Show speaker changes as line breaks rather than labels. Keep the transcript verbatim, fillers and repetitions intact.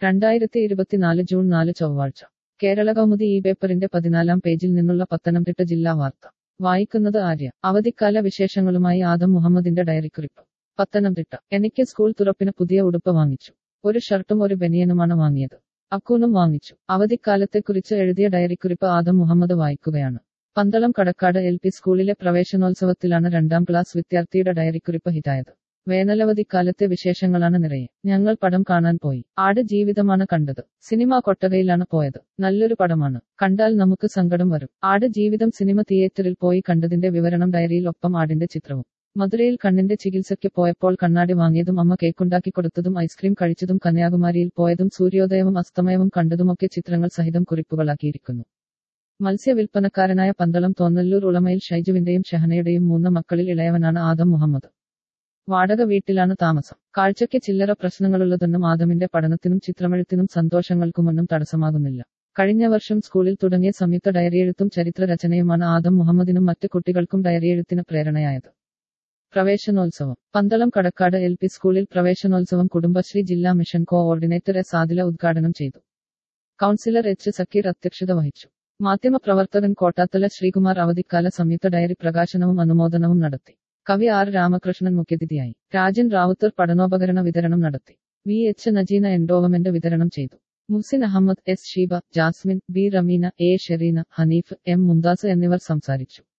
രണ്ടായിരത്തി ഇരുപത്തിനാല് ജൂൺ നാല് ചൊവ്വാഴ്ച കേരള കൗമുദി ഈ പേപ്പറിന്റെ പതിനാലാം പേജിൽ നിന്നുള്ള പത്തനംതിട്ട ജില്ലാ വാർത്ത വായിക്കുന്നത് ആര്യ. അവധിക്കാല വിശേഷങ്ങളുമായി ആദം മുഹമ്മദിന്റെ ഡയറിക്കുറിപ്പ്. പത്തനംതിട്ട. എനിക്ക് സ്കൂൾ തുറപ്പിന് പുതിയ ഉടുപ്പ് വാങ്ങിച്ചു. ഒരു ഷർട്ടും ഒരു ബനിയനുമാണ് വാങ്ങിയത്. അക്കൂനും വാങ്ങിച്ചു. അവധിക്കാലത്തെക്കുറിച്ച് എഴുതിയ ഡയറിക്കുറിപ്പ് ആദം മുഹമ്മദ് വായിക്കുകയാണ്. പന്തളം കടക്കാട് എൽ പി സ്കൂളിലെ പ്രവേശനോത്സവത്തിലാണ് രണ്ടാം ക്ലാസ് വിദ്യാർത്ഥിയുടെ ഡയറിക്കുറിപ്പ് ഹിറ്റായത്. വേനലവധിക്കാലത്തെ വിശേഷങ്ങളാണ് നിറയെ. ഞങ്ങൾ പടം കാണാൻ പോയി. ആട് ജീവിതമാണ് കണ്ടത്. സിനിമ കൊട്ടകയിലാണ് പോയത്. നല്ലൊരു പടമാണ്. കണ്ടാൽ നമുക്ക് സങ്കടം വരും. ആട് ജീവിതം സിനിമ തിയേറ്ററിൽ പോയി കണ്ടതിന്റെ വിവരണം ഡയറിയിൽ, ഒപ്പം ആടിന്റെ ചിത്രവും. മധുരയിൽ കണ്ണിന്റെ ചികിത്സയ്ക്ക് പോയപ്പോൾ കണ്ണാടി വാങ്ങിയതും അമ്മ കേക്കുണ്ടാക്കി കൊടുത്തതും ഐസ്ക്രീം കഴിച്ചതും കന്യാകുമാരിയിൽ പോയതും സൂര്യോദയവും അസ്തമയവും കണ്ടതുമൊക്കെ ചിത്രങ്ങൾ സഹിതം കുറിപ്പുകളാക്കിയിരിക്കുന്നു. മത്സ്യവിൽപ്പനക്കാരനായ പന്തളം തോന്നല്ലൂർ ഉളമയിൽ ഷൈജുവിന്റെയും ഷഹനയുടെയും മൂന്ന് മക്കളിൽ ഇളയവനാണ് ആദം മുഹമ്മദ്. വാടക വീട്ടിലാണ് താമസം. കാഴ്ചയ്ക്ക് ചില്ലറ പ്രശ്നങ്ങളുള്ളതൊന്നും ആദമിന്റെ പഠനത്തിനും ചിത്രമെഴുത്തിനും സന്തോഷങ്ങൾക്കുമൊന്നും തടസ്സമാകുന്നില്ല. കഴിഞ്ഞ വർഷം സ്കൂളിൽ തുടങ്ങിയ സംയുക്ത ഡയറിയെഴുത്തും ചരിത്ര രചനയുമാണ് ആദം മുഹമ്മദിനും മറ്റ് കുട്ടികൾക്കും ഡയറിയെഴുത്തിന് പ്രേരണയായത്. പ്രവേശനോത്സവം. പന്തളം കടക്കാട് എൽ പി സ്കൂളിൽ പ്രവേശനോത്സവം കുടുംബശ്രീ ജില്ലാ മിഷൻ കോഓർഡിനേറ്റർ എസ് ആദില ഉദ്ഘാടനം ചെയ്തു. കൗൺസിലർ എച്ച് സക്കീർ അധ്യക്ഷത വഹിച്ചു. മാധ്യമപ്രവർത്തകൻ കോട്ടാത്തല ശ്രീകുമാർ അവധിക്കാല സംയുക്ത ഡയറി പ്രകാശനവും അനുമോദനവും നടത്തി. കവി ആർ രാമകൃഷ്ണൻ മുഖ്യാതിഥിയായി. രാജൻ റാവുത്തർ പഠനോപകരണ വിതരണം നടത്തി. വി എച്ച് നജീന എൻഡോവമെന്റ് വിതരണം ചെയ്തു. Muhsin Ahammed, S Sheeba, Jasmin, B Rameena, A Shereena, Haneef, M Mumtaz എന്നിവർ സംസാരിച്ചു.